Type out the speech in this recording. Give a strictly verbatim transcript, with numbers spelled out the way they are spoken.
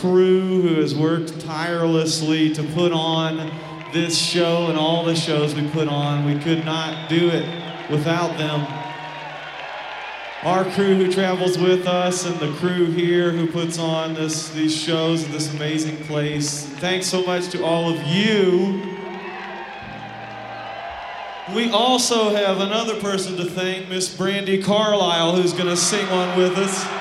crew who has worked tirelessly to put on this show and all the shows we put on. We could not do it without them. Our crew who travels with us and the crew here who puts on this, these shows at this amazing place. Thanks so much to all of you. We also have another person to thank, Miss Brandi Carlile, who's going to sing one with us.